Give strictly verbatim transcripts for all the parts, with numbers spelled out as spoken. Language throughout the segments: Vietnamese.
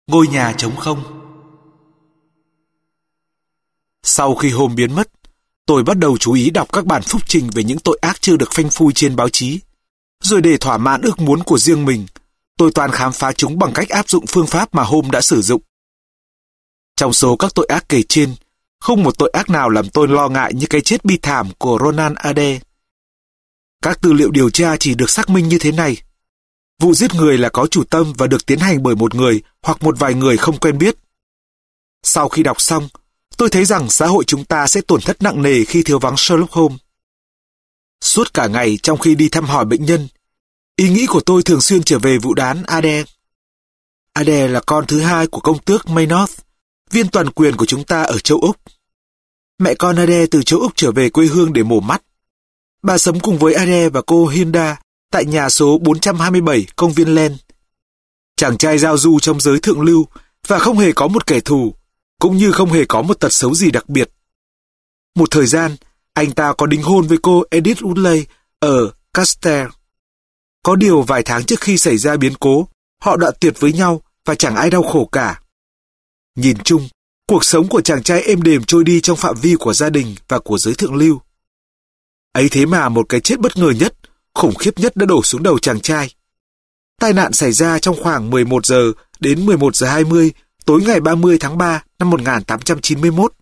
Ngôi nhà trống không. Sau khi Holmes biến mất, tôi bắt đầu chú ý đọc các bản phúc trình về những tội ác chưa được phanh phui trên báo chí. Rồi để thỏa mãn ước muốn của riêng mình, tôi toàn khám phá chúng bằng cách áp dụng phương pháp mà Holmes đã sử dụng. Trong số các tội ác kể trên, không một tội ác nào làm tôi lo ngại như cái chết bi thảm của Ronald Adair. Các tư liệu điều tra chỉ được xác minh như thế này. Vụ giết người là có chủ tâm và được tiến hành bởi một người hoặc một vài người không quen biết. Sau khi đọc xong, tôi thấy rằng xã hội chúng ta sẽ tổn thất nặng nề khi thiếu vắng Sherlock Holmes. Suốt cả ngày trong khi đi thăm hỏi bệnh nhân, ý nghĩ của tôi thường xuyên trở về vụ án Adair. Adair là con thứ hai của công tước Maynooth, viên toàn quyền của chúng ta ở châu Úc. Mẹ con Adair từ châu Úc trở về quê hương để mổ mắt. Bà sống cùng với Adair và cô Hilda tại nhà số bốn trăm hai mươi bảy công viên Len. Chàng trai giao du trong giới thượng lưu và không hề có một kẻ thù, cũng như không hề có một tật xấu gì đặc biệt. Một thời gian, anh ta có đính hôn với cô Edith Woodley ở Castell. Có điều vài tháng trước khi xảy ra biến cố, họ đoạn tuyệt với nhau và chẳng ai đau khổ cả. Nhìn chung, cuộc sống của chàng trai êm đềm trôi đi trong phạm vi của gia đình và của giới thượng lưu. Ấy thế mà một cái chết bất ngờ nhất, khủng khiếp nhất đã đổ xuống đầu chàng trai. Tai nạn xảy ra trong khoảng mười một giờ đến mười một giờ hai mươi tối ngày ba mươi tháng ba năm một nghìn tám trăm chín mươi mốt.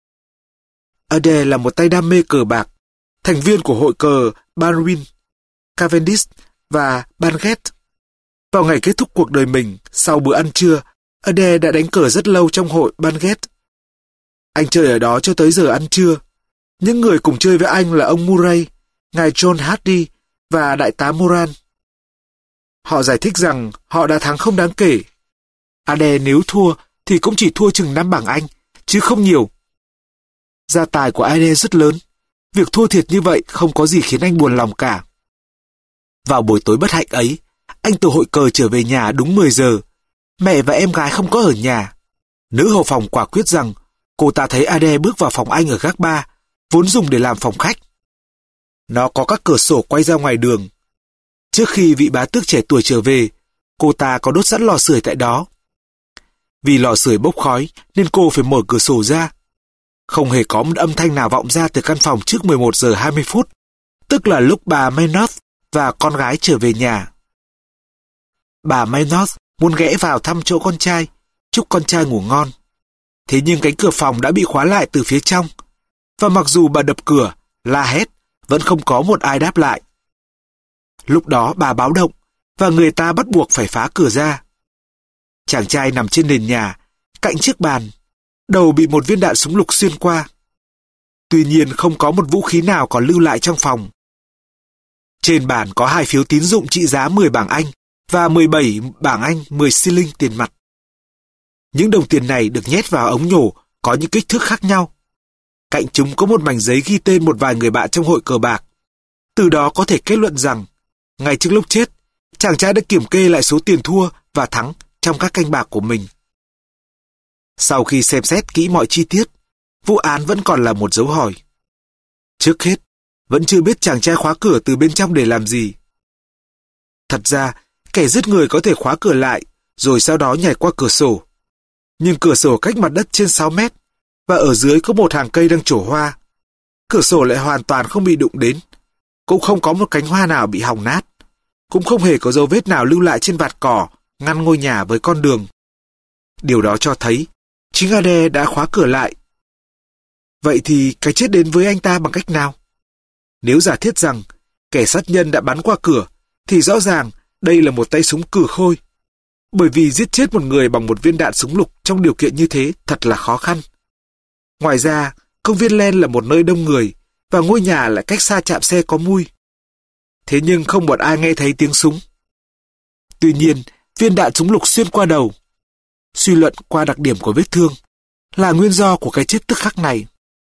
Adair là một tay đam mê cờ bạc, thành viên của hội cờ Banwin, Cavendish và Banget. Vào ngày kết thúc cuộc đời mình, sau bữa ăn trưa, Adair đã đánh cờ rất lâu trong hội Banget. Anh chơi ở đó cho tới giờ ăn trưa. Những người cùng chơi với anh là ông Murray, ngài John Hardy và đại tá Moran. Họ giải thích rằng họ đã thắng không đáng kể. Adair nếu thua thì cũng chỉ thua chừng năm bảng Anh, chứ không nhiều. Gia tài của Adair rất lớn. Việc thua thiệt như vậy không có gì khiến anh buồn lòng cả. Vào buổi tối bất hạnh ấy, anh từ hội cờ trở về nhà đúng mười giờ. Mẹ và em gái không có ở nhà. Nữ hầu phòng quả quyết rằng cô ta thấy Adair bước vào phòng anh ở gác ba, vốn dùng để làm phòng khách. Nó có các cửa sổ quay ra ngoài đường. Trước khi vị bá tước trẻ tuổi trở về, cô ta có đốt sẵn lò sưởi tại đó. Vì lò sưởi bốc khói nên cô phải mở cửa sổ ra. Không hề có một âm thanh nào vọng ra từ căn phòng trước mười một giờ hai mươi phút, tức là lúc bà Maynooth và con gái trở về nhà. Bà Maynooth muốn ghé vào thăm chỗ con trai, chúc con trai ngủ ngon. Thế nhưng cánh cửa phòng đã bị khóa lại từ phía trong, và mặc dù bà đập cửa, la hét, vẫn không có một ai đáp lại. Lúc đó bà báo động, và người ta bắt buộc phải phá cửa ra. Chàng trai nằm trên nền nhà, cạnh chiếc bàn, đầu bị một viên đạn súng lục xuyên qua. Tuy nhiên không có một vũ khí nào còn lưu lại trong phòng. Trên bàn có hai phiếu tín dụng trị giá mười bảng Anh và mười bảy bảng Anh mười xi linh tiền mặt. Những đồng tiền này được nhét vào ống nhổ có những kích thước khác nhau. Cạnh chúng có một mảnh giấy ghi tên một vài người bạn trong hội cờ bạc. Từ đó có thể kết luận rằng, ngay trước lúc chết, chàng trai đã kiểm kê lại số tiền thua và thắng trong các canh bạc của mình. Sau khi xem xét kỹ mọi chi tiết, vụ án vẫn còn là một dấu hỏi. Trước hết, vẫn chưa biết chàng trai khóa cửa từ bên trong để làm gì. Thật ra, kẻ giết người có thể khóa cửa lại, rồi sau đó nhảy qua cửa sổ. Nhưng cửa sổ cách mặt đất trên sáu mét, và ở dưới có một hàng cây đang trổ hoa. Cửa sổ lại hoàn toàn không bị đụng đến. Cũng không có một cánh hoa nào bị hỏng nát. Cũng không hề có dấu vết nào lưu lại trên vạt cỏ, ngăn ngôi nhà với con đường. Điều đó cho thấy, chính Adair đã khóa cửa lại. Vậy thì cái chết đến với anh ta bằng cách nào? Nếu giả thiết rằng kẻ sát nhân đã bắn qua cửa, thì rõ ràng đây là một tay súng cử khôi. Bởi vì giết chết một người bằng một viên đạn súng lục trong điều kiện như thế thật là khó khăn. Ngoài ra, công viên Len là một nơi đông người, và ngôi nhà lại cách xa trạm xe có mui. Thế nhưng không một ai nghe thấy tiếng súng. Tuy nhiên, viên đạn súng lục xuyên qua đầu. Suy luận qua đặc điểm của vết thương là nguyên do của cái chết tức khắc này.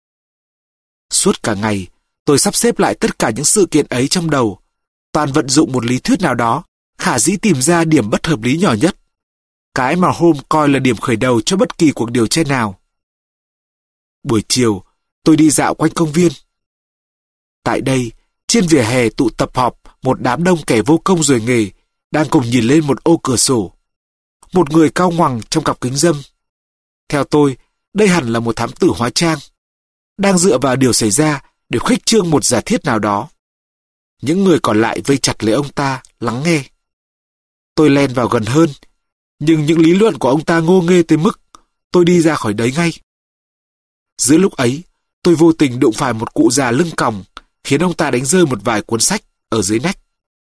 Suốt cả ngày, tôi sắp xếp lại tất cả những sự kiện ấy trong đầu, toàn vận dụng một lý thuyết nào đó, khả dĩ tìm ra điểm bất hợp lý nhỏ nhất. Cái mà Holmes coi là điểm khởi đầu cho bất kỳ cuộc điều tra nào. Buổi chiều, tôi đi dạo quanh công viên. Tại đây, trên vỉa hè tụ tập họp một đám đông kẻ vô công rồi nghề, đang cùng nhìn lên một ô cửa sổ. một người cao ngoằng trong cặp kính râm. Theo tôi, đây hẳn là một thám tử hóa trang, đang dựa vào điều xảy ra để khuếch trương một giả thiết nào đó. Những người còn lại vây chặt lấy ông ta, lắng nghe. Tôi len vào gần hơn, nhưng những lý luận của ông ta ngô nghê tới mức tôi đi ra khỏi đấy ngay. Giữa lúc ấy, tôi vô tình đụng phải một cụ già lưng còng, khiến ông ta đánh rơi một vài cuốn sách ở dưới nách.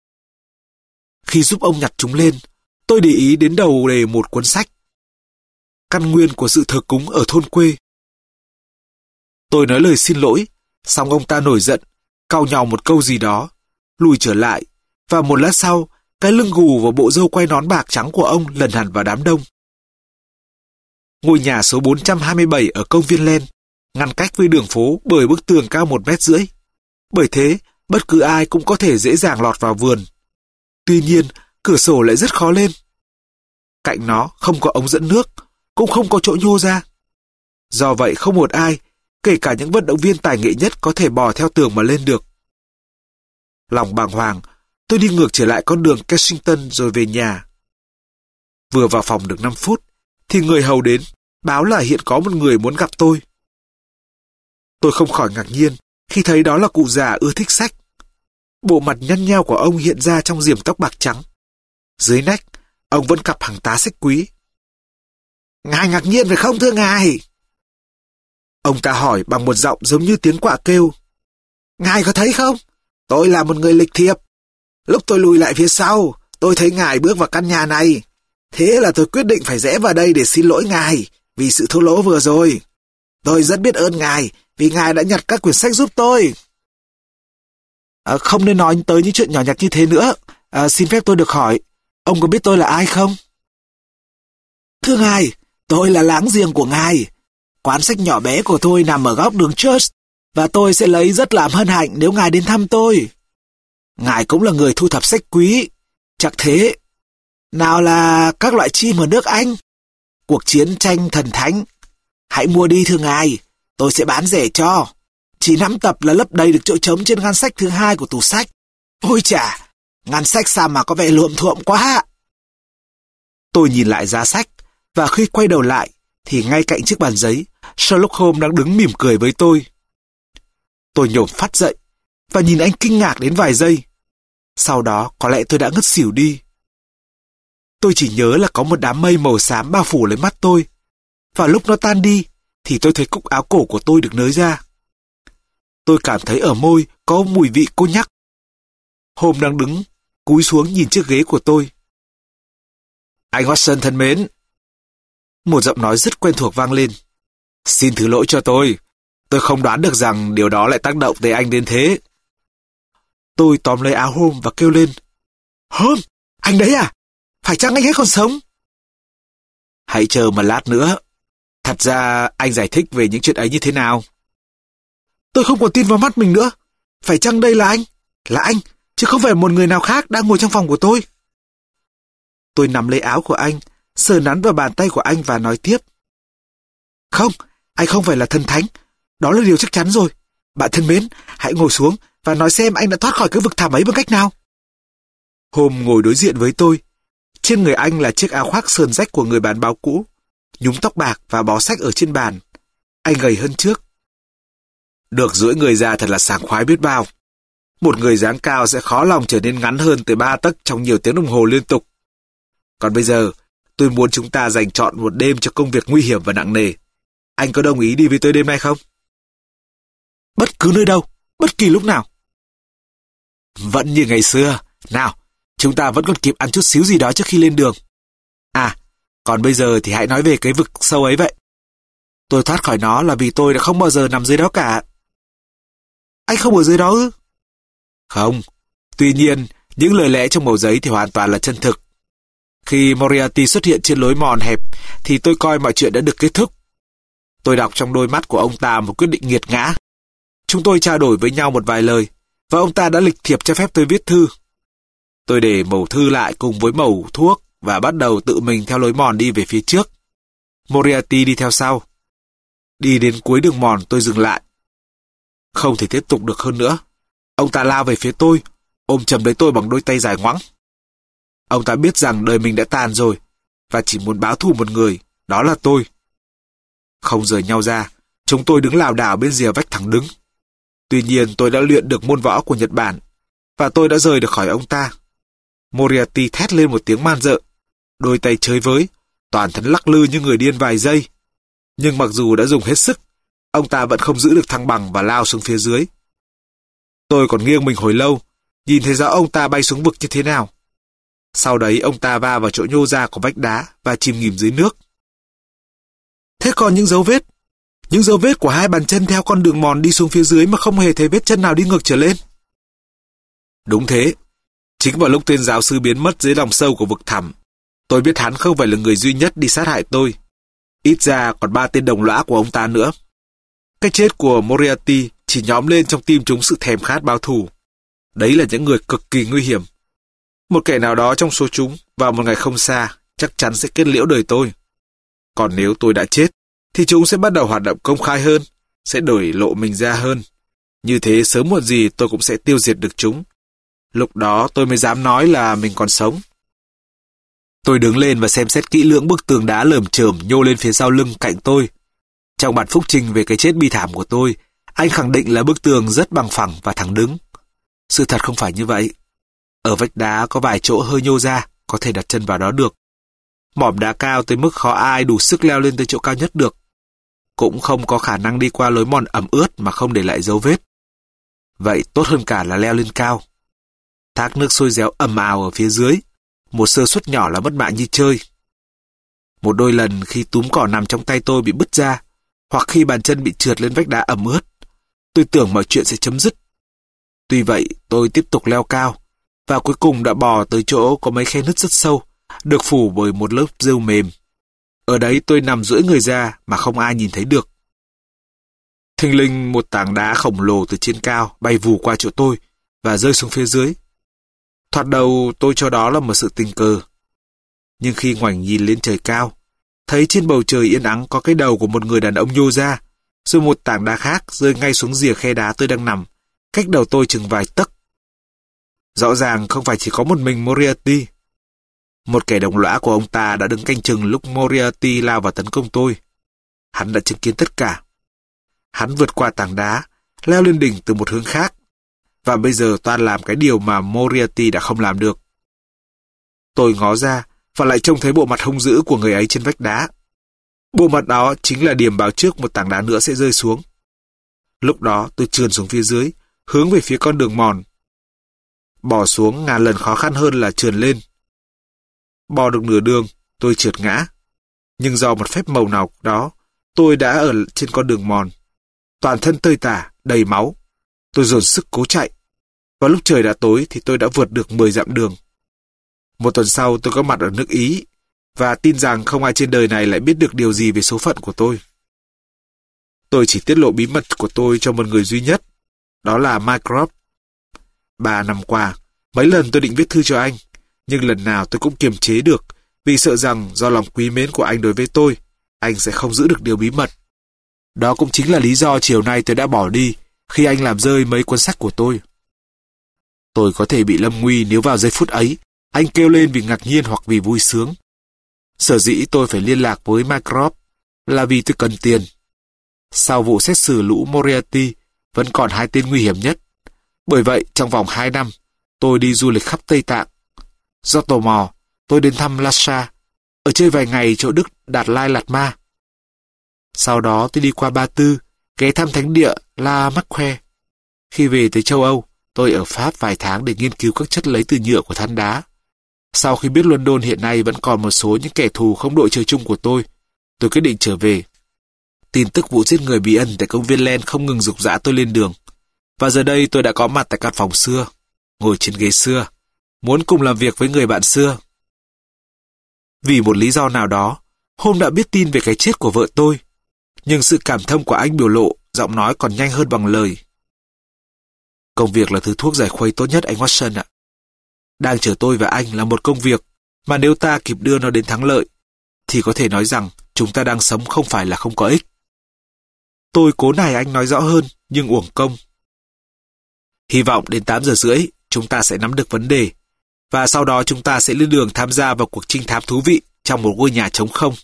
Khi giúp ông nhặt chúng lên, tôi để ý đến đầu đề một cuốn sách: Căn nguyên của sự thờ cúng ở thôn quê. Tôi nói lời xin lỗi, xong ông ta nổi giận, cau nhàu một câu gì đó, lùi trở lại, và một lát sau, cái lưng gù và bộ râu quay nón bạc trắng của ông lần hẳn vào đám đông. Ngôi nhà số bốn trăm hai mươi bảy ở công viên Len, ngăn cách với đường phố bởi bức tường cao một mét rưỡi. Bởi thế, bất cứ ai cũng có thể dễ dàng lọt vào vườn. Tuy nhiên, cửa sổ lại rất khó lên. Cạnh nó không có ống dẫn nước, cũng không có chỗ nhô ra. Do vậy không một ai, kể cả những vận động viên tài nghệ nhất, có thể bò theo tường mà lên được. Lòng bàng hoàng, tôi đi ngược trở lại con đường Kensington rồi về nhà. Vừa vào phòng được năm phút, thì người hầu đến, báo là hiện có một người muốn gặp tôi. Tôi không khỏi ngạc nhiên khi thấy đó là cụ già ưa thích sách. Bộ mặt nhăn nheo của ông hiện ra trong diềm tóc bạc trắng. Dưới nách, ông vẫn cặp hàng tá sách quý. Ngài ngạc nhiên phải không thưa ngài? Ông ta hỏi bằng một giọng giống như tiếng quạ kêu. Ngài có thấy không? Tôi là một người lịch thiệp. Lúc tôi lùi lại phía sau, tôi thấy ngài bước vào căn nhà này. Thế là tôi quyết định phải rẽ vào đây để xin lỗi ngài vì sự thô lỗ vừa rồi. Tôi rất biết ơn ngài vì ngài đã nhặt các quyển sách giúp tôi. À, không nên nói tới những chuyện nhỏ nhặt như thế nữa. À, xin phép tôi được hỏi, ông có biết tôi là ai không? Thưa ngài, tôi là láng giềng của ngài. Quán sách nhỏ bé của tôi nằm ở góc đường Church, và tôi sẽ lấy rất làm hân hạnh nếu ngài đến thăm tôi. Ngài cũng là người thu thập sách quý. Chắc thế. Nào là các loại chim ở nước Anh, cuộc chiến tranh thần thánh. Hãy mua đi thưa ngài, tôi sẽ bán rẻ cho. Chỉ năm tập là lấp đầy được chỗ trống trên ngăn sách thứ hai của tủ sách. Ôi chà, ngăn sách sao mà có vẻ luộm thuộm quá. Tôi nhìn lại giá sách, và khi quay đầu lại, thì ngay cạnh chiếc bàn giấy, Sherlock Holmes đang đứng mỉm cười với tôi. Tôi nhổm phát dậy, và nhìn anh kinh ngạc đến vài giây. Sau đó, có lẽ tôi đã ngất xỉu đi. Tôi chỉ nhớ là có một đám mây màu xám bao phủ lấy mắt tôi. Và lúc nó tan đi, thì tôi thấy cúc áo cổ của tôi được nới ra. Tôi cảm thấy ở môi có mùi vị cô nhắc. Holmes đang đứng, cúi xuống nhìn chiếc ghế của tôi. Anh Watson thân mến. Một giọng nói rất quen thuộc vang lên. Xin thứ lỗi cho tôi. Tôi không đoán được rằng điều đó lại tác động tới anh đến thế. Tôi tóm lấy áo Holmes và kêu lên. Holmes, anh đấy à? Phải chăng anh ấy còn sống? Hãy chờ một lát nữa. Thật ra anh giải thích về những chuyện ấy như thế nào? Tôi không còn tin vào mắt mình nữa. Phải chăng đây là anh? Là anh, chứ không phải một người nào khác đang ngồi trong phòng của tôi. Tôi nắm lấy áo của anh, sờ nắn vào bàn tay của anh và nói tiếp. Không, anh không phải là thần thánh. Đó là điều chắc chắn rồi. Bạn thân mến, hãy ngồi xuống và nói xem anh đã thoát khỏi cái vực thẳm ấy bằng cách nào. Holmes ngồi đối diện với tôi. Trên người anh là chiếc áo khoác sờn rách của người bán báo cũ, nhúm tóc bạc và bó sách ở trên bàn. Anh gầy hơn trước. Được duỗi người ra thật là sảng khoái biết bao. Một người dáng cao sẽ khó lòng trở nên ngắn hơn tới ba tấc trong nhiều tiếng đồng hồ liên tục. Còn bây giờ, tôi muốn chúng ta dành trọn một đêm cho công việc nguy hiểm và nặng nề. Anh có đồng ý đi với tôi đêm nay không? Bất cứ nơi đâu, bất kỳ lúc nào. Vẫn như ngày xưa. Nào, chúng ta vẫn còn kịp ăn chút xíu gì đó trước khi lên đường. À, còn bây giờ thì hãy nói về cái vực sâu ấy vậy. Tôi thoát khỏi nó là vì tôi đã không bao giờ nằm dưới đó cả. Anh không ở dưới đó ư? Không. Tuy nhiên, những lời lẽ trong mẩu giấy thì hoàn toàn là chân thực. Khi Moriarty xuất hiện trên lối mòn hẹp, thì tôi coi mọi chuyện đã được kết thúc. Tôi đọc trong đôi mắt của ông ta một quyết định nghiệt ngã. Chúng tôi trao đổi với nhau một vài lời, và ông ta đã lịch thiệp cho phép tôi viết thư. Tôi để mẩu thư lại cùng với mẩu thuốc và bắt đầu tự mình theo lối mòn đi về phía trước. Moriarty đi theo sau. Đi đến cuối đường mòn tôi dừng lại. Không thể tiếp tục được hơn nữa. Ông ta lao về phía tôi, ôm chầm lấy tôi bằng đôi tay dài ngoẵng. Ông ta biết rằng đời mình đã tàn rồi, và chỉ muốn báo thù một người, đó là tôi. Không rời nhau ra, chúng tôi đứng lảo đảo bên rìa vách thẳng đứng. Tuy nhiên tôi đã luyện được môn võ của Nhật Bản, và tôi đã rời được khỏi ông ta. Moriarty thét lên một tiếng man rợ, đôi tay chơi với, toàn thân lắc lư như người điên vài giây. Nhưng mặc dù đã dùng hết sức, ông ta vẫn không giữ được thăng bằng và lao xuống phía dưới. Tôi còn nghiêng mình hồi lâu, nhìn thấy rõ ông ta bay xuống vực như thế nào. Sau đấy ông ta va vào chỗ nhô ra của vách đá và chìm nghỉm dưới nước. Thế còn những dấu vết? Những dấu vết của hai bàn chân theo con đường mòn đi xuống phía dưới mà không hề thấy vết chân nào đi ngược trở lên. Đúng thế. Chính vào lúc tên giáo sư biến mất dưới lòng sâu của vực thẳm, tôi biết hắn không phải là người duy nhất đi sát hại tôi. Ít ra còn ba tên đồng lõa của ông ta nữa. Cái chết của Moriarty chỉ nhóm lên trong tim chúng sự thèm khát báo thù. Đấy là những người cực kỳ nguy hiểm. Một kẻ nào đó trong số chúng vào một ngày không xa chắc chắn sẽ kết liễu đời tôi. Còn nếu tôi đã chết, thì chúng sẽ bắt đầu hoạt động công khai hơn, sẽ đổi lộ mình ra hơn. Như thế sớm muộn gì tôi cũng sẽ tiêu diệt được chúng. Lúc đó tôi mới dám nói là mình còn sống. Tôi đứng lên và xem xét kỹ lưỡng bức tường đá lởm chởm nhô lên phía sau lưng cạnh tôi. Trong bản phúc trình về cái chết bi thảm của tôi, anh khẳng định là bức tường rất bằng phẳng và thẳng đứng. Sự thật không phải như vậy. Ở vách đá có vài chỗ hơi nhô ra, có thể đặt chân vào đó được. Mỏm đá cao tới mức khó ai đủ sức leo lên tới chỗ cao nhất được. Cũng không có khả năng đi qua lối mòn ẩm ướt mà không để lại dấu vết. Vậy tốt hơn cả là leo lên cao. Thác nước sôi réo ầm ào ở phía dưới, một sơ suất nhỏ là mất mạng như chơi. Một đôi lần khi túm cỏ nằm trong tay tôi bị bứt ra, hoặc khi bàn chân bị trượt lên vách đá ẩm ướt, tôi tưởng mọi chuyện sẽ chấm dứt. Tuy vậy, tôi tiếp tục leo cao, và cuối cùng đã bò tới chỗ có mấy khe nứt rất sâu, được phủ bởi một lớp rêu mềm. Ở đấy tôi nằm duỗi người ra mà không ai nhìn thấy được. Thình lình một tảng đá khổng lồ từ trên cao bay vù qua chỗ tôi và rơi xuống phía dưới. Thoạt đầu tôi cho đó là một sự tình cờ. Nhưng khi ngoảnh nhìn lên trời cao, thấy trên bầu trời yên ắng có cái đầu của một người đàn ông nhô ra, rồi một tảng đá khác rơi ngay xuống rìa khe đá tôi đang nằm, cách đầu tôi chừng vài tấc. Rõ ràng không phải chỉ có một mình Moriarty. Một kẻ đồng lõa của ông ta đã đứng canh chừng lúc Moriarty lao vào tấn công tôi. Hắn đã chứng kiến tất cả. Hắn vượt qua tảng đá, leo lên đỉnh từ một hướng khác, và bây giờ toan làm cái điều mà Moriarty đã không làm được. Tôi ngó ra và lại trông thấy bộ mặt hung dữ của người ấy trên vách đá. Bộ mặt đó chính là điểm báo trước một tảng đá nữa sẽ rơi xuống. Lúc đó tôi trườn xuống phía dưới, hướng về phía con đường mòn. Bò xuống ngàn lần khó khăn hơn là trườn lên. Bò được nửa đường, tôi trượt ngã. Nhưng do một phép màu nào đó, tôi đã ở trên con đường mòn. Toàn thân tơi tả, đầy máu. Tôi dồn sức cố chạy. Và lúc trời đã tối thì tôi đã vượt được mười dặm đường. Một tuần sau tôi có mặt ở nước Ý, và tin rằng không ai trên đời này lại biết được điều gì về số phận của tôi. Tôi chỉ tiết lộ bí mật của tôi cho một người duy nhất, đó là Mycroft. Ba năm qua, mấy lần tôi định viết thư cho anh, nhưng lần nào tôi cũng kiềm chế được, vì sợ rằng do lòng quý mến của anh đối với tôi, anh sẽ không giữ được điều bí mật. Đó cũng chính là lý do chiều nay tôi đã bỏ đi khi anh làm rơi mấy cuốn sách của tôi. Tôi có thể bị lâm nguy nếu vào giây phút ấy anh kêu lên vì ngạc nhiên hoặc vì vui sướng. Sở dĩ tôi phải liên lạc với Mycroft là vì tôi cần tiền. Sau vụ xét xử lũ Moriarty vẫn còn hai tên nguy hiểm nhất. Bởi vậy, trong vòng hai năm, tôi đi du lịch khắp Tây Tạng. Do tò mò, tôi đến thăm Lhasa, ở chơi vài ngày chỗ Đức Đạt Lai Lạt Ma. Sau đó tôi đi qua Ba Tư, ghé thăm thánh địa La Marque. Khi về tới châu Âu, tôi ở Pháp vài tháng để nghiên cứu các chất lấy từ nhựa của than đá. Sau khi biết London hiện nay vẫn còn một số những kẻ thù không đội trời chung của tôi, tôi quyết định trở về. Tin tức vụ giết người bí ẩn tại công viên Len không ngừng giục giã tôi lên đường. Và giờ đây tôi đã có mặt tại căn phòng xưa, ngồi trên ghế xưa, muốn cùng làm việc với người bạn xưa. Vì một lý do nào đó, hôm đã biết tin về cái chết của vợ tôi, nhưng sự cảm thông của anh biểu lộ, giọng nói còn nhanh hơn bằng lời. Công việc là thứ thuốc giải khuây tốt nhất anh Watson ạ. Đang chờ tôi và anh là một công việc mà nếu ta kịp đưa nó đến thắng lợi, thì có thể nói rằng chúng ta đang sống không phải là không có ích. Tôi cố nài anh nói rõ hơn, nhưng uổng công. Hy vọng đến tám giờ rưỡi, chúng ta sẽ nắm được vấn đề, và sau đó chúng ta sẽ lên đường tham gia vào cuộc trinh thám thú vị trong một ngôi nhà trống không.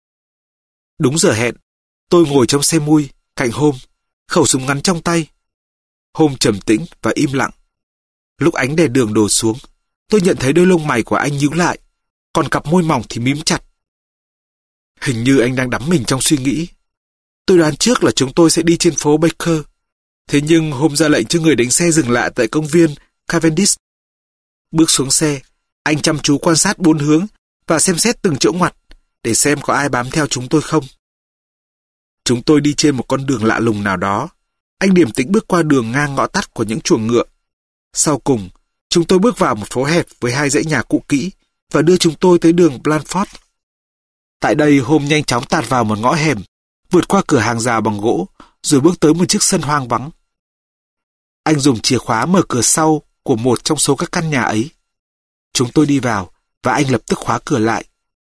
Đúng giờ hẹn, tôi ngồi trong xe mui, cạnh Hôm, khẩu súng ngắn trong tay. Hôm trầm tĩnh và im lặng. Lúc ánh đèn đường đổ xuống, tôi nhận thấy đôi lông mày của anh nhíu lại, còn cặp môi mỏng thì mím chặt. Hình như anh đang đắm mình trong suy nghĩ. Tôi đoán trước là chúng tôi sẽ đi trên phố Baker. Thế nhưng Hôm ra lệnh cho người đánh xe dừng lại tại công viên Cavendish. Bước xuống xe, anh chăm chú quan sát bốn hướng và xem xét từng chỗ ngoặt để xem có ai bám theo chúng tôi không. Chúng tôi đi trên một con đường lạ lùng nào đó. Anh điềm tĩnh bước qua đường ngang ngõ tắt của những chuồng ngựa. Sau cùng, chúng tôi bước vào một phố hẹp với hai dãy nhà cũ kỹ và đưa chúng tôi tới đường Blandford. Tại đây, Hôm nhanh chóng tạt vào một ngõ hẻm, vượt qua cửa hàng rào bằng gỗ, rồi bước tới một chiếc sân hoang vắng. Anh dùng chìa khóa mở cửa sau của một trong số các căn nhà ấy. Chúng tôi đi vào và anh lập tức khóa cửa lại.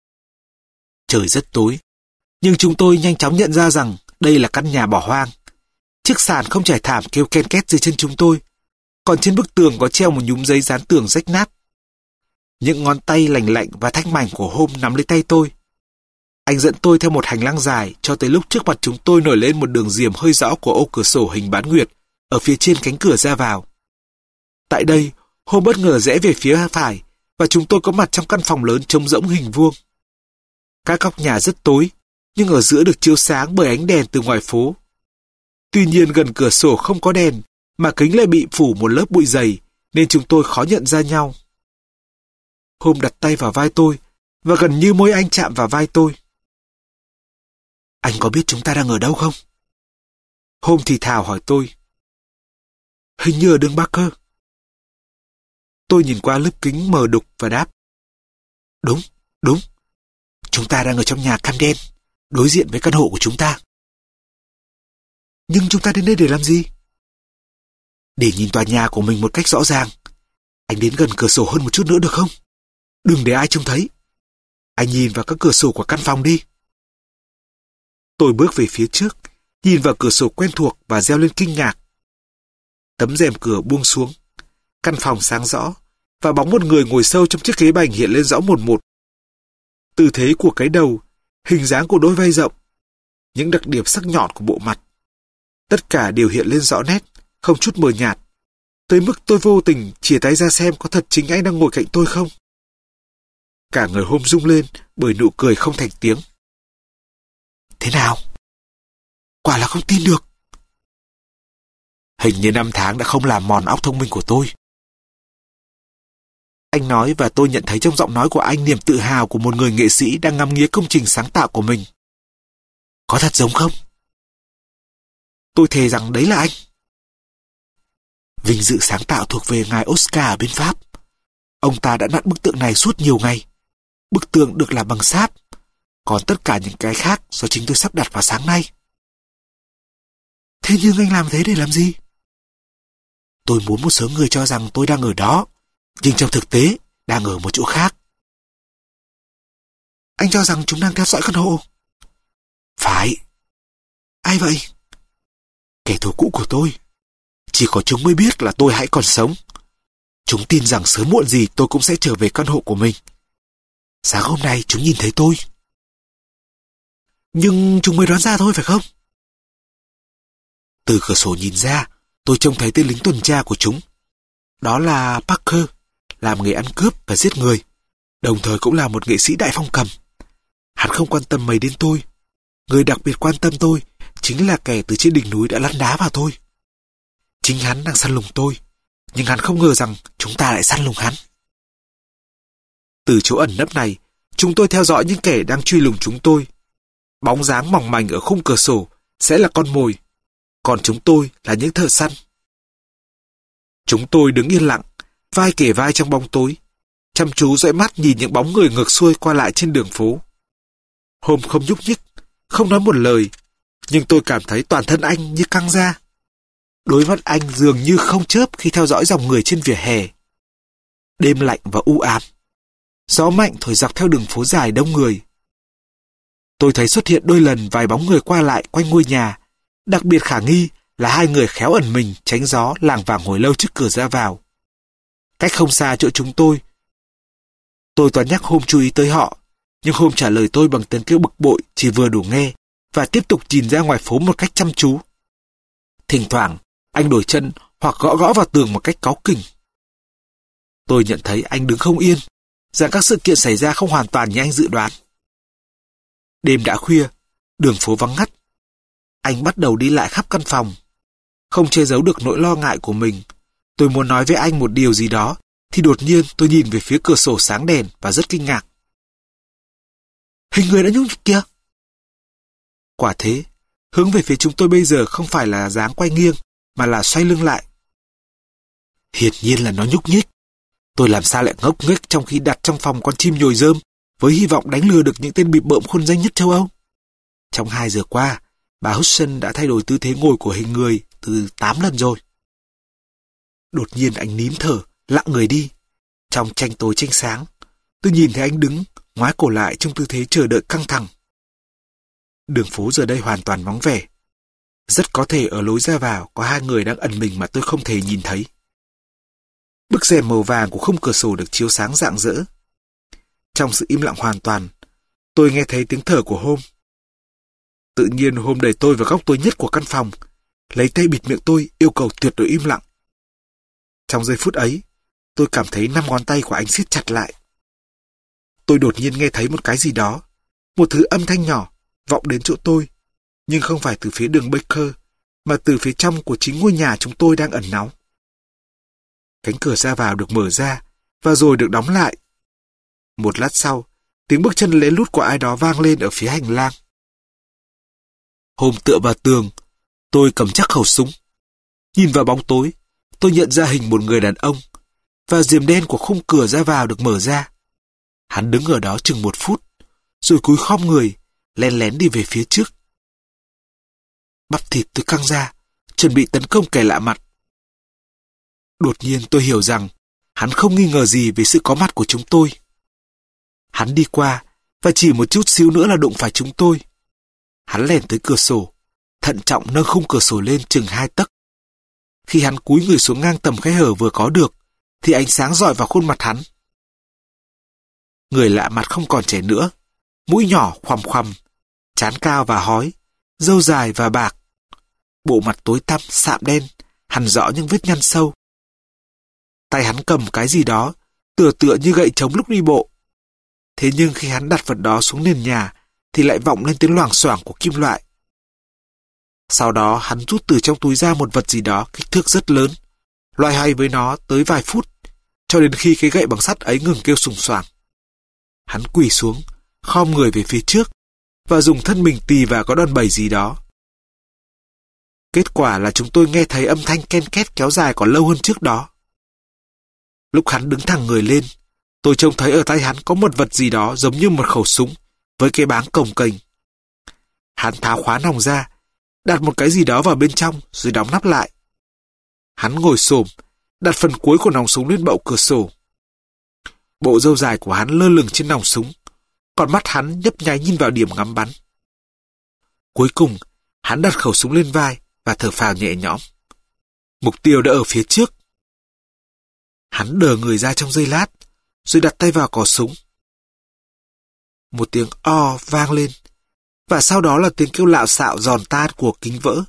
Trời rất tối, nhưng chúng tôi nhanh chóng nhận ra rằng đây là căn nhà bỏ hoang. Chiếc sàn không trải thảm kêu ken két dưới chân chúng tôi, còn trên bức tường có treo một nhúm giấy dán tường rách nát. Những ngón tay lành lạnh và thanh mảnh của Hôm nắm lấy tay tôi. Anh dẫn tôi theo một hành lang dài cho tới lúc trước mặt chúng tôi nổi lên một đường diềm hơi rõ của ô cửa sổ hình bán nguyệt ở phía trên cánh cửa ra vào. Tại đây, Hôm bất ngờ rẽ về phía phải và chúng tôi có mặt trong căn phòng lớn trống rỗng hình vuông. Các góc nhà rất tối, nhưng ở giữa được chiếu sáng bởi ánh đèn từ ngoài phố. Tuy nhiên gần cửa sổ không có đèn, mà kính lại bị phủ một lớp bụi dày, nên chúng tôi khó nhận ra nhau. Hôm đặt tay vào vai tôi, và gần như môi anh chạm vào vai tôi. Anh có biết chúng ta đang ở đâu không? Hôm thì thào hỏi tôi. Hình như ở đường Baker. Tôi nhìn qua lớp kính mờ đục và đáp. Đúng, đúng. Chúng ta đang ở trong nhà Camden, đối diện với căn hộ của chúng ta. Nhưng chúng ta đến đây để làm gì? Để nhìn tòa nhà của mình một cách rõ ràng. Anh đến gần cửa sổ hơn một chút nữa được không? Đừng để ai trông thấy. Anh nhìn vào các cửa sổ của căn phòng đi. Tôi bước về phía trước, nhìn vào cửa sổ quen thuộc và reo lên kinh ngạc. Tấm rèm cửa buông xuống, căn phòng sáng rõ, và bóng một người ngồi sâu trong chiếc ghế bành hiện lên rõ một một. Tư thế của cái đầu, hình dáng của đôi vai rộng, những đặc điểm sắc nhọn của bộ mặt. Tất cả đều hiện lên rõ nét, không chút mờ nhạt, tới mức tôi vô tình chìa tay ra xem có thật chính anh đang ngồi cạnh tôi không. Cả người Hôm rung lên bởi nụ cười không thành tiếng. Thế nào? Quả là không tin được. Hình như năm tháng đã không làm mòn óc thông minh của tôi. Anh nói và tôi nhận thấy trong giọng nói của anh niềm tự hào của một người nghệ sĩ đang ngắm nghía công trình sáng tạo của mình. Có thật giống không? Tôi thề rằng đấy là anh. Vinh dự sáng tạo thuộc về ngài Oscar ở bên Pháp. Ông ta đã nặn bức tượng này suốt nhiều ngày. Bức tượng được làm bằng sáp, còn tất cả những cái khác do chính tôi sắp đặt vào sáng nay. Thế nhưng anh làm thế để làm gì? Tôi muốn một số người cho rằng tôi đang ở đó, nhưng trong thực tế đang ở một chỗ khác. Anh cho rằng chúng đang theo dõi căn hộ? Phải. Ai vậy? Kẻ thù cũ của tôi. Chỉ có chúng mới biết là tôi hãy còn sống. Chúng tin rằng sớm muộn gì tôi cũng sẽ trở về căn hộ của mình. Sáng hôm nay chúng nhìn thấy tôi. Nhưng chúng mới đoán ra thôi phải không? Từ cửa sổ nhìn ra, tôi trông thấy tên lính tuần tra của chúng. Đó là Parker, làm nghề ăn cướp và giết người, đồng thời cũng là một nghệ sĩ đại phong cầm. Hắn không quan tâm mấy đến tôi. Người đặc biệt quan tâm tôi chính là kẻ từ trên đỉnh núi đã lăn đá vào tôi. Chính hắn đang săn lùng tôi, nhưng hắn không ngờ rằng chúng ta lại săn lùng hắn. Từ chỗ ẩn nấp này, chúng tôi theo dõi những kẻ đang truy lùng chúng tôi. Bóng dáng mỏng manh ở khung cửa sổ sẽ là con mồi, còn chúng tôi là những thợ săn. Chúng tôi đứng yên lặng, vai kề vai trong bóng tối, chăm chú dõi mắt nhìn những bóng người ngược xuôi qua lại trên đường phố. Hôm không nhúc nhích, không nói một lời, nhưng tôi cảm thấy toàn thân anh như căng ra. Đôi mắt anh dường như không chớp khi theo dõi dòng người trên vỉa hè. Đêm lạnh và u ám. Gió mạnh thổi dọc theo đường phố dài đông người. Tôi thấy xuất hiện đôi lần vài bóng người qua lại quanh ngôi nhà. Đặc biệt khả nghi là hai người khéo ẩn mình tránh gió lảng vảng hồi lâu trước cửa ra vào. Cách không xa chỗ chúng tôi. Tôi toàn nhắc Hôm chú ý tới họ, Nhưng Hôm trả lời tôi bằng tiếng kêu bực bội chỉ vừa đủ nghe và tiếp tục nhìn ra ngoài phố một cách chăm chú. Thỉnh thoảng, anh đổi chân hoặc gõ gõ vào tường một cách cáu kỉnh. Tôi nhận thấy anh đứng không yên, rằng các sự kiện xảy ra không hoàn toàn như anh dự đoán. Đêm đã khuya, đường phố vắng ngắt. Anh bắt đầu đi lại khắp căn phòng. Không che giấu được nỗi lo ngại của mình. Tôi muốn nói với anh một điều gì đó, thì đột nhiên tôi nhìn về phía cửa sổ sáng đèn và rất kinh ngạc. Hình người đã nhúc nhích kìa. Quả thế, hướng về phía chúng tôi bây giờ không phải là dáng quay nghiêng, mà là xoay lưng lại. Hiển nhiên là nó nhúc nhích. Tôi làm sao lại ngốc nghếch trong khi đặt trong phòng con chim nhồi rơm với hy vọng đánh lừa được những tên bịp bợm khôn danh nhất châu Âu. Trong hai giờ qua, bà Hudson đã thay đổi tư thế ngồi của hình người từ tám lần rồi. Đột nhiên anh nín thở, lặng người đi. Trong tranh tối tranh sáng, tôi nhìn thấy anh đứng, ngoái cổ lại trong tư thế chờ đợi căng thẳng. Đường phố giờ đây hoàn toàn vắng vẻ. Rất có thể ở lối ra vào có hai người đang ẩn mình mà tôi không thể nhìn thấy. Bức rèm màu vàng của khung cửa sổ được chiếu sáng rạng rỡ. Trong sự im lặng hoàn toàn, tôi nghe thấy tiếng thở của Hôm. Tự nhiên Hôm đẩy tôi vào góc tối nhất của căn phòng, lấy tay bịt miệng tôi, yêu cầu tuyệt đối im lặng. Trong giây phút ấy, tôi cảm thấy năm ngón tay của anh siết chặt lại. Tôi đột nhiên nghe thấy một cái gì đó, một thứ âm thanh nhỏ, vọng đến chỗ tôi, nhưng không phải từ phía đường Baker, mà từ phía trong của chính ngôi nhà chúng tôi đang ẩn náu. Cánh cửa ra vào được mở ra, và rồi được đóng lại. Một lát sau, tiếng bước chân lén lút của ai đó vang lên ở phía hành lang. Hôm tựa vào tường, tôi cầm chắc khẩu súng. Nhìn vào bóng tối, tôi nhận ra hình một người đàn ông, và rèm đen của khung cửa ra vào được mở ra. Hắn đứng ở đó chừng một phút, rồi cúi khom người, lén lén đi về phía trước. Bắp thịt tôi căng ra, chuẩn bị tấn công kẻ lạ mặt. Đột nhiên tôi hiểu rằng hắn không nghi ngờ gì về sự có mặt của chúng tôi. Hắn đi qua, và chỉ một chút xíu nữa là đụng phải chúng tôi. Hắn lèn tới cửa sổ, thận trọng nâng khung cửa sổ lên chừng hai tấc. Khi hắn cúi người xuống ngang tầm khe hở vừa có được, thì ánh sáng rọi vào khuôn mặt hắn. Người lạ mặt không còn trẻ nữa, mũi nhỏ khoằm khoằm, trán cao và hói, râu dài và bạc. Bộ mặt tối tăm, sạm đen, hằn rõ những vết nhăn sâu. Tay hắn cầm cái gì đó, tựa tựa như gậy trống lúc đi bộ. Thế nhưng khi hắn đặt vật đó xuống nền nhà, thì lại vọng lên tiếng loảng xoảng của kim loại. Sau đó hắn rút từ trong túi ra một vật gì đó kích thước rất lớn, loay hoay với nó tới vài phút, cho đến khi cái gậy bằng sắt ấy ngừng kêu sùng soảng. Hắn quỳ xuống, khom người về phía trước, và dùng thân mình tì vào có đòn bẩy gì đó. Kết quả là chúng tôi nghe thấy âm thanh ken két kéo dài còn lâu hơn trước đó. Lúc hắn đứng thẳng người lên, tôi trông thấy ở tay hắn có một vật gì đó giống như một khẩu súng, với cái báng cồng kềnh. Hắn tháo khóa nòng ra, đặt một cái gì đó vào bên trong, rồi đóng nắp lại. Hắn ngồi xổm, đặt phần cuối của nòng súng lên bậu cửa sổ. Bộ râu dài của hắn lơ lửng trên nòng súng, còn mắt hắn nhấp nháy nhìn vào điểm ngắm bắn. Cuối cùng, hắn đặt khẩu súng lên vai và thở phào nhẹ nhõm. Mục tiêu đã ở phía trước. Hắn đờ người ra trong giây lát, rồi đặt tay vào cò súng. Một tiếng o vang lên, và sau đó là tiếng kêu lạo xạo giòn tan của kính vỡ.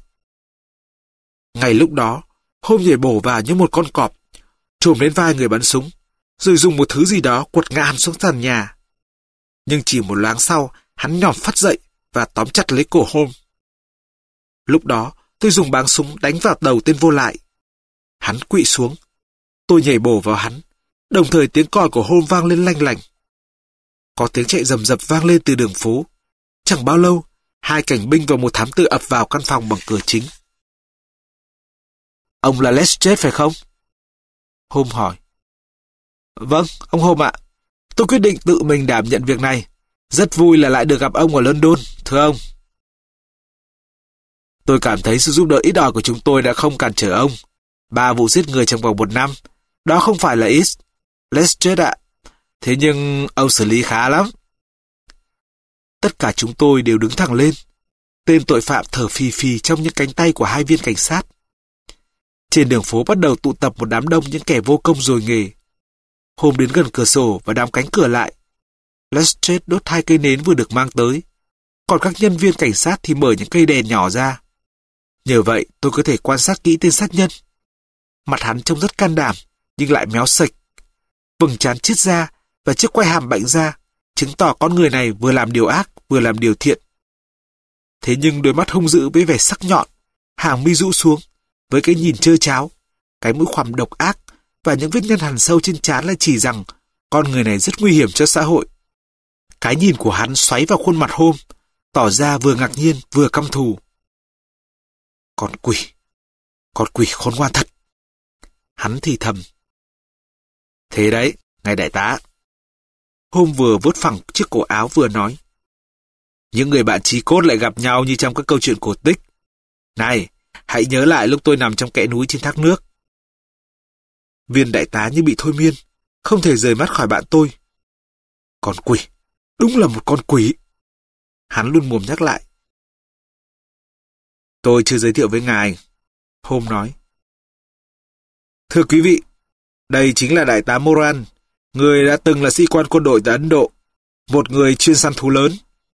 Ngay lúc đó, Hôm nhảy bổ vào như một con cọp, trồm lên vai người bắn súng, rồi dùng một thứ gì đó quật ngã hắn xuống sàn nhà. Nhưng chỉ một loáng sau, hắn nhòm phắt dậy và tóm chặt lấy cổ Hôm. Lúc đó, tôi dùng báng súng đánh vào đầu tên vô lại. Hắn quỵ xuống. Tôi nhảy bổ vào hắn, đồng thời tiếng còi của Hôm vang lên lanh lảnh. Có tiếng chạy rầm rập vang lên từ đường phố. Chẳng bao lâu, hai cảnh binh và một thám tử ập vào căn phòng bằng cửa chính. Ông là Lestrade phải không? Hôm hỏi. Vâng, ông Hôm ạ. Tôi quyết định tự mình đảm nhận việc này. Rất vui là lại được gặp ông ở London, thưa ông. Tôi cảm thấy sự giúp đỡ ít ỏi của chúng tôi đã không cản trở ông. Ba vụ giết người trong vòng một năm. Đó không phải là ít, Lestrade ạ. Thế nhưng ông xử lý khá lắm. Tất cả chúng tôi đều đứng thẳng lên. Tên tội phạm thở phì phì trong những cánh tay của hai viên cảnh sát. Trên đường phố bắt đầu tụ tập một đám đông những kẻ vô công rồi nghề. Hôm đến gần cửa sổ và đóng cánh cửa lại. Lestrade đốt hai cây nến vừa được mang tới, còn các nhân viên cảnh sát thì mở những cây đèn nhỏ ra. Nhờ vậy tôi có thể quan sát kỹ tên sát nhân. Mặt hắn trông rất can đảm, nhưng lại méo sệch. Vầng trán chít ra và chiếc quai hàm bạnh ra, chứng tỏ con người này vừa làm điều ác, vừa làm điều thiện. Thế nhưng đôi mắt hung dữ với vẻ sắc nhọn, hàng mi rũ xuống, với cái nhìn trơ tráo, cái mũi khoằm độc ác và những vết nhăn hằn sâu trên trán lại chỉ rằng con người này rất nguy hiểm cho xã hội. Cái nhìn của hắn xoáy vào khuôn mặt Holmes, tỏ ra vừa ngạc nhiên vừa căm thù. Con quỷ, con quỷ khốn ngoan thật. Hắn thì thầm. Thế đấy, ngài đại tá. Holmes vừa vuốt phẳng chiếc cổ áo vừa nói. Những người bạn chí cốt lại gặp nhau như trong các câu chuyện cổ tích. Này, hãy nhớ lại lúc tôi nằm trong kẽ núi trên thác nước. Viên đại tá như bị thôi miên, không thể rời mắt khỏi bạn tôi. Con quỷ, đúng là một con quỷ. Hắn luôn mồm nhắc lại. Tôi chưa giới thiệu với ngài, Holmes nói. Thưa quý vị, đây chính là đại tá Moran, người đã từng là sĩ quan quân đội tại Ấn Độ, một người chuyên săn thú lớn.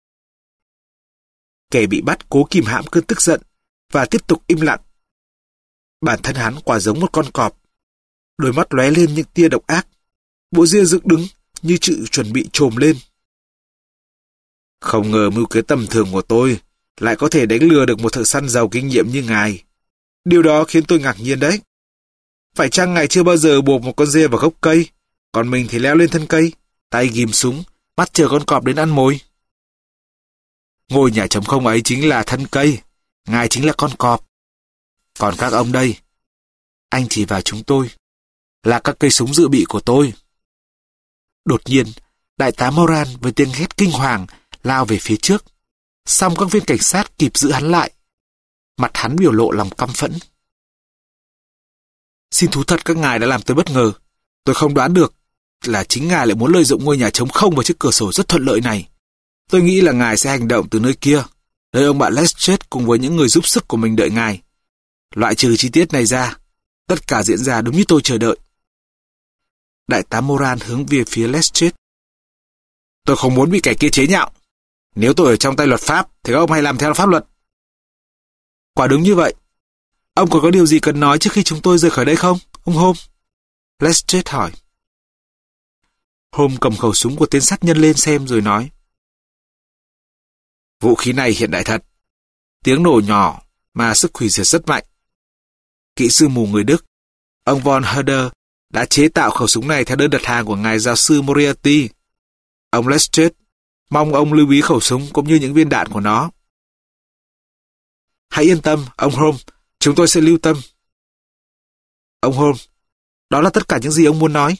Kẻ bị bắt cố kìm hãm cơn tức giận và tiếp tục im lặng. Bản thân hắn quả giống một con cọp, đôi mắt lóe lên những tia độc ác, bộ ria dựng đứng như chữ chuẩn bị trồm lên. Không ngờ mưu kế tầm thường của tôi lại có thể đánh lừa được một thợ săn giàu kinh nghiệm như ngài. Điều đó khiến tôi ngạc nhiên đấy. Phải chăng ngài chưa bao giờ buộc một con dê vào gốc cây, còn mình thì leo lên thân cây, tay ghim súng, bắt chờ con cọp đến ăn mồi? Ngôi nhà trống không ấy chính là thân cây, ngài chính là con cọp. Còn các ông đây, anh chỉ vào chúng tôi, là các cây súng dự bị của tôi. Đột nhiên, đại tá Moran với tiếng hét kinh hoàng lao về phía trước. Song các viên cảnh sát kịp giữ hắn lại. Mặt hắn biểu lộ lòng căm phẫn. Xin thú thật các ngài đã làm tôi bất ngờ. Tôi không đoán được là chính ngài lại muốn lợi dụng ngôi nhà trống không và chiếc cửa sổ rất thuận lợi này. Tôi nghĩ là ngài sẽ hành động từ nơi kia, nơi ông bạn Lestrade cùng với những người giúp sức của mình đợi ngài. Loại trừ chi tiết này ra, tất cả diễn ra đúng như tôi chờ đợi. Đại tá Moran hướng về phía Lestrade. Tôi không muốn bị kẻ kia chế nhạo. Nếu tôi ở trong tay luật pháp, thì ông hãy làm theo pháp luật. Quả đúng như vậy. Ông còn có điều gì cần nói trước khi chúng tôi rời khỏi đây không, ông Holmes? Lestrade hỏi. Holmes cầm khẩu súng của tên sát nhân lên xem rồi nói. Vũ khí này hiện đại thật. Tiếng nổ nhỏ mà sức hủy diệt rất mạnh. Kỹ sư mù người Đức, ông von Herder, đã chế tạo khẩu súng này theo đơn đặt hàng của ngài giáo sư Moriarty. Ông Lestrade, mong ông lưu ý khẩu súng cũng như những viên đạn của nó. Hãy yên tâm, ông Holmes, chúng tôi sẽ lưu tâm. Ông Holmes, đó là tất cả những gì ông muốn nói?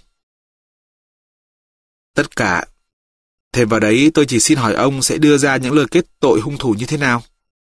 Tất cả. Thêm vào đấy tôi chỉ xin hỏi ông sẽ đưa ra những lời kết tội hung thủ như thế nào?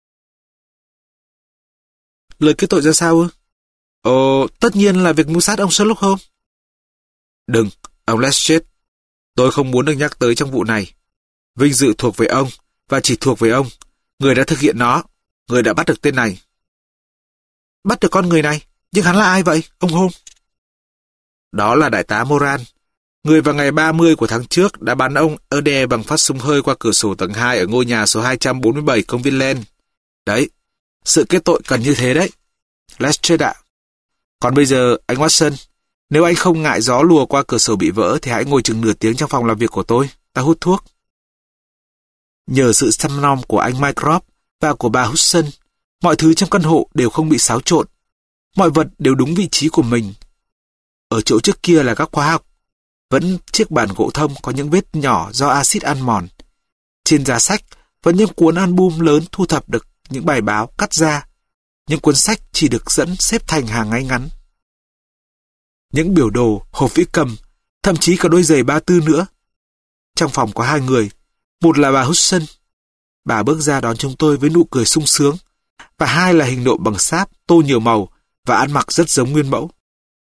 Lời kết tội ra sao ư? Ồ, tất nhiên là việc mưu sát ông Sherlock Holmes. Đừng, ông Lestrade. Tôi không muốn được nhắc tới trong vụ này. Vinh dự thuộc về ông, và chỉ thuộc về ông. Người đã thực hiện nó, người đã bắt được tên này. Bắt được con người này? Nhưng hắn là ai vậy, ông Holmes? Đó là đại tá Moran, người vào ngày ba mươi của tháng trước đã bắn ông Adair bằng phát súng hơi qua cửa sổ tầng hai ở ngôi nhà số hai trăm bốn mươi bảy công viên Lane. Đấy, sự kết tội cần như thế đấy, Lestrade ạ. Còn bây giờ, anh Watson, nếu anh không ngại gió lùa qua cửa sổ bị vỡ thì hãy ngồi chừng nửa tiếng trong phòng làm việc của tôi, ta hút thuốc. Nhờ sự chăm nom của anh Mycroft và của bà Hudson, mọi thứ trong căn hộ đều không bị xáo trộn. Mọi vật đều đúng vị trí của mình. Ở chỗ trước kia là các khóa học, vẫn chiếc bàn gỗ thông có những vết nhỏ do axit ăn mòn. Trên giá sách vẫn những cuốn album lớn thu thập được những bài báo cắt ra. Những cuốn sách chỉ được dẫn xếp thành hàng ngay ngắn. Những biểu đồ, hộp vĩ cầm, thậm chí cả đôi giày ba tư nữa. Trong phòng có hai người, một là bà Hudson. Bà bước ra đón chúng tôi với nụ cười sung sướng, và hai là hình nộm bằng sáp, tô nhiều màu và ăn mặc rất giống nguyên mẫu.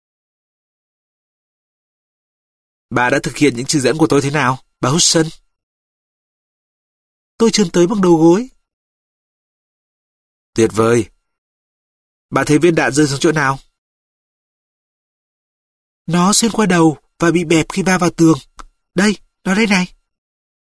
Bà đã thực hiện những chỉ dẫn của tôi thế nào, bà Hudson? Tôi trườn tới bằng đầu gối. Tuyệt vời. Bà thấy viên đạn rơi xuống chỗ nào? Nó xuyên qua đầu và bị bẹp khi va vào tường. Đây, nó đây này.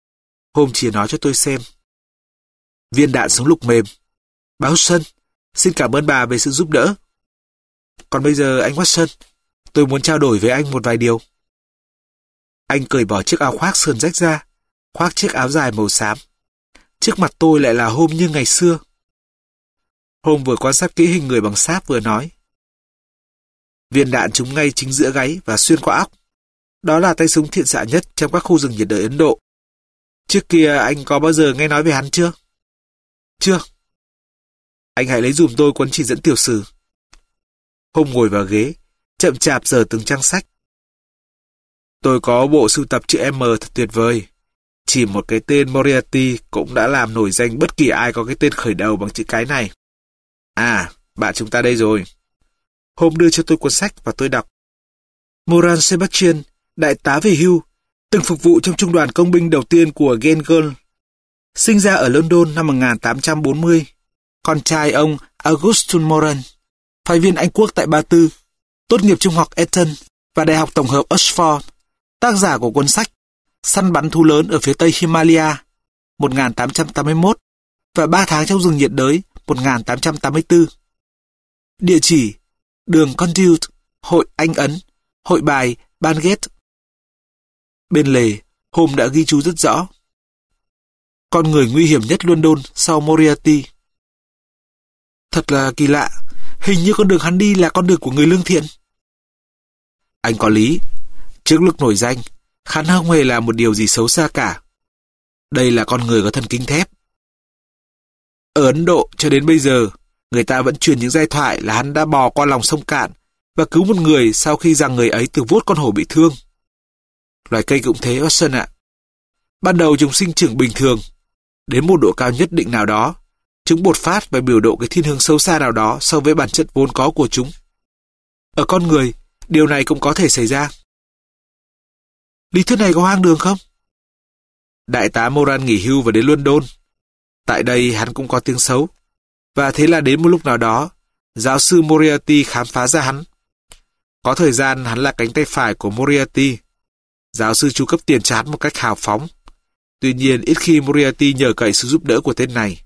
Hôm chỉ nói cho tôi xem. Viên đạn súng lục mềm. Bà Hudson, xin cảm ơn bà về sự giúp đỡ. Còn bây giờ anh Watson, tôi muốn trao đổi với anh một vài điều. Anh cởi bỏ chiếc áo khoác sườn rách ra, khoác chiếc áo dài màu xám. Trước mặt tôi lại là Hôm như ngày xưa. Hôm vừa quan sát kỹ hình người bằng sáp vừa nói. Viên đạn trúng ngay chính giữa gáy và xuyên qua óc. Đó là tay súng thiện xạ nhất trong các khu rừng nhiệt đới Ấn Độ. Trước kia anh có bao giờ nghe nói về hắn chưa? Chưa. Anh hãy lấy dùm tôi cuốn chỉ dẫn tiểu sử. Hôm ngồi vào ghế, chậm chạp giở từng trang sách. Tôi có bộ sưu tập chữ M thật tuyệt vời. Chỉ một cái tên Moriarty cũng đã làm nổi danh bất kỳ ai có cái tên khởi đầu bằng chữ cái này. À, bạn chúng ta đây rồi. Hôm đưa cho tôi cuốn sách và tôi đọc. Moran Sebastian, đại tá về hưu, từng phục vụ trong trung đoàn công binh đầu tiên của Gengel. Sinh ra ở London năm một nghìn tám trăm bốn mươi. Con trai ông Augustin Moran, phái viên Anh Quốc tại Ba Tư, tốt nghiệp trung học Eton và Đại học Tổng hợp Oxford, tác giả của cuốn sách Săn bắn thú lớn ở phía tây Himalaya một nghìn tám trăm tám mươi mốt và Ba tháng trong rừng nhiệt đới một nghìn tám trăm tám mươi tư. Địa chỉ: đường Conduit, Hội Anh Ấn, Hội bài Bangate. Bên lề, Hôm đã ghi chú rất rõ. Con người nguy hiểm nhất London sau Moriarty. Thật là kỳ lạ, hình như con đường hắn đi là con đường của người lương thiện. Anh có lý. Trước lúc nổi danh, hắn không hề là một điều gì xấu xa cả. Đây là con người có thần kinh thép. Ở Ấn Độ cho đến bây giờ, người ta vẫn truyền những giai thoại là hắn đã bò qua lòng sông Cạn và cứu một người sau khi rằng người ấy từ vuốt con hổ bị thương. Loài cây cũng thế, Watson ạ. Ban đầu chúng sinh trưởng bình thường. Đến một độ cao nhất định nào đó, chúng bột phát và biểu lộ cái thiên hướng xấu xa nào đó so với bản chất vốn có của chúng. Ở con người, điều này cũng có thể xảy ra. Lý thuyết này có hoang đường không? Đại tá Moran nghỉ hưu và đến London. Tại đây hắn cũng có tiếng xấu. Và thế là đến một lúc nào đó, giáo sư Moriarty khám phá ra hắn. Có thời gian hắn là cánh tay phải của Moriarty. Giáo sư chu cấp tiền cho hắn một cách hào phóng. Tuy nhiên ít khi Moriarty nhờ cậy sự giúp đỡ của tên này.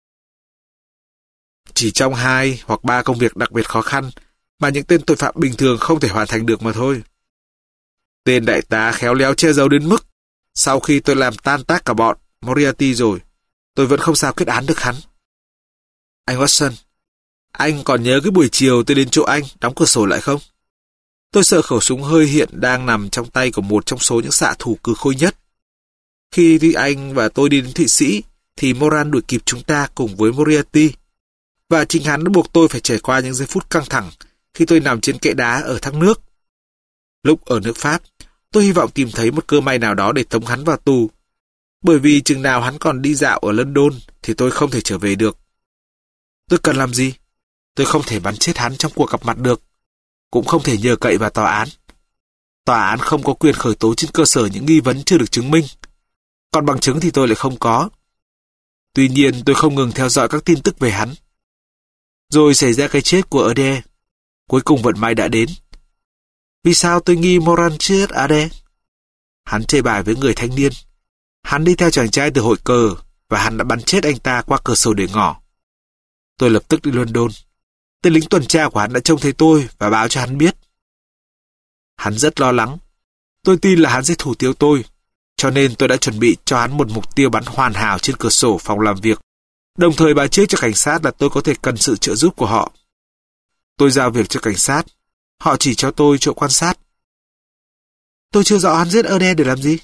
Chỉ trong hai hoặc ba công việc đặc biệt khó khăn mà những tên tội phạm bình thường không thể hoàn thành được mà thôi. Tên đại tá khéo léo che giấu đến mức sau khi tôi làm tan tác cả bọn Moriarty rồi, tôi vẫn không sao kết án được hắn. Anh Watson, anh còn nhớ cái buổi chiều tôi đến chỗ anh đóng cửa sổ lại không? Tôi sợ khẩu súng hơi hiện đang nằm trong tay của một trong số những xạ thủ cừ khôi nhất. Khi thì anh và tôi đi đến Thụy Sĩ, thì Moran đuổi kịp chúng ta cùng với Moriarty. Và chính hắn đã buộc tôi phải trải qua những giây phút căng thẳng khi tôi nằm trên kệ đá ở thác nước. Lúc ở nước Pháp, tôi hy vọng tìm thấy một cơ may nào đó để tống hắn vào tù. Bởi vì chừng nào hắn còn đi dạo ở London thì tôi không thể trở về được. Tôi cần làm gì? Tôi không thể bắn chết hắn trong cuộc gặp mặt được. Cũng không thể nhờ cậy vào tòa án. Tòa án không có quyền khởi tố trên cơ sở những nghi vấn chưa được chứng minh. Còn bằng chứng thì tôi lại không có. Tuy nhiên tôi không ngừng theo dõi các tin tức về hắn. Rồi xảy ra cái chết của Ade. Cuối cùng vận may đã đến. Vì sao tôi nghi Moran chết Ade? Hắn chơi bài với người thanh niên. Hắn đi theo chàng trai từ hội cờ và hắn đã bắn chết anh ta qua cửa sổ để ngỏ. Tôi lập tức đi London. Tên lính tuần tra của hắn đã trông thấy tôi và báo cho hắn biết. Hắn rất lo lắng. Tôi tin là hắn sẽ thủ tiêu tôi, cho nên tôi đã chuẩn bị cho hắn một mục tiêu bắn hoàn hảo trên cửa sổ phòng làm việc, đồng thời báo trước cho cảnh sát là tôi có thể cần sự trợ giúp của họ. Tôi giao việc cho cảnh sát. Họ chỉ cho tôi chỗ quan sát. Tôi chưa rõ hắn giết Ade để làm gì.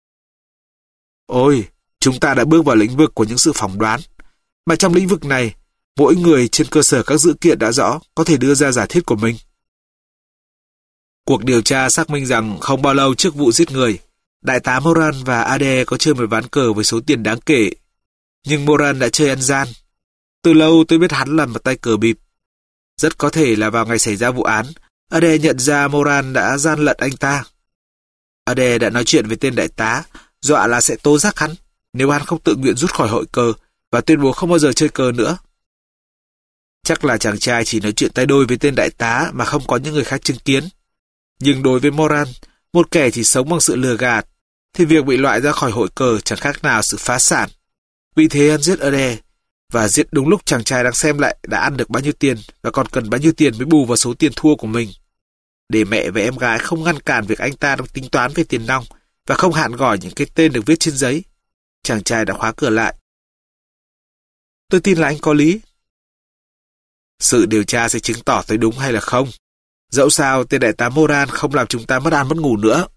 Ôi, chúng ta đã bước vào lĩnh vực của những sự phỏng đoán, mà trong lĩnh vực này, mỗi người trên cơ sở các dữ kiện đã rõ có thể đưa ra giả thiết của mình. Cuộc điều tra xác minh rằng không bao lâu trước vụ giết người, đại tá Moran và Ade có chơi một ván cờ với số tiền đáng kể. Nhưng Moran đã chơi ăn gian. Từ lâu tôi biết hắn là một tay cờ bịp. Rất có thể là vào ngày xảy ra vụ án, Ade nhận ra Moran đã gian lận anh ta. Ade đã nói chuyện với tên đại tá, dọa là sẽ tố giác hắn nếu hắn không tự nguyện rút khỏi hội cờ và tuyên bố không bao giờ chơi cờ nữa. Chắc là chàng trai chỉ nói chuyện tay đôi với tên đại tá mà không có những người khác chứng kiến. Nhưng đối với Moran, một kẻ chỉ sống bằng sự lừa gạt thì việc bị loại ra khỏi hội cờ chẳng khác nào sự phá sản. Vì thế hắn giết Ade, và giết đúng lúc chàng trai đang xem lại đã ăn được bao nhiêu tiền và còn cần bao nhiêu tiền mới bù vào số tiền thua của mình. Để mẹ và em gái không ngăn cản việc anh ta đang tính toán về tiền nong và không hạn gỏi những cái tên được viết trên giấy, chàng trai đã khóa cửa lại. Tôi tin là anh có lý. Sự điều tra sẽ chứng tỏ tôi đúng hay là không. Dẫu sao, tên đại tá Moran không làm chúng ta mất ăn mất ngủ nữa.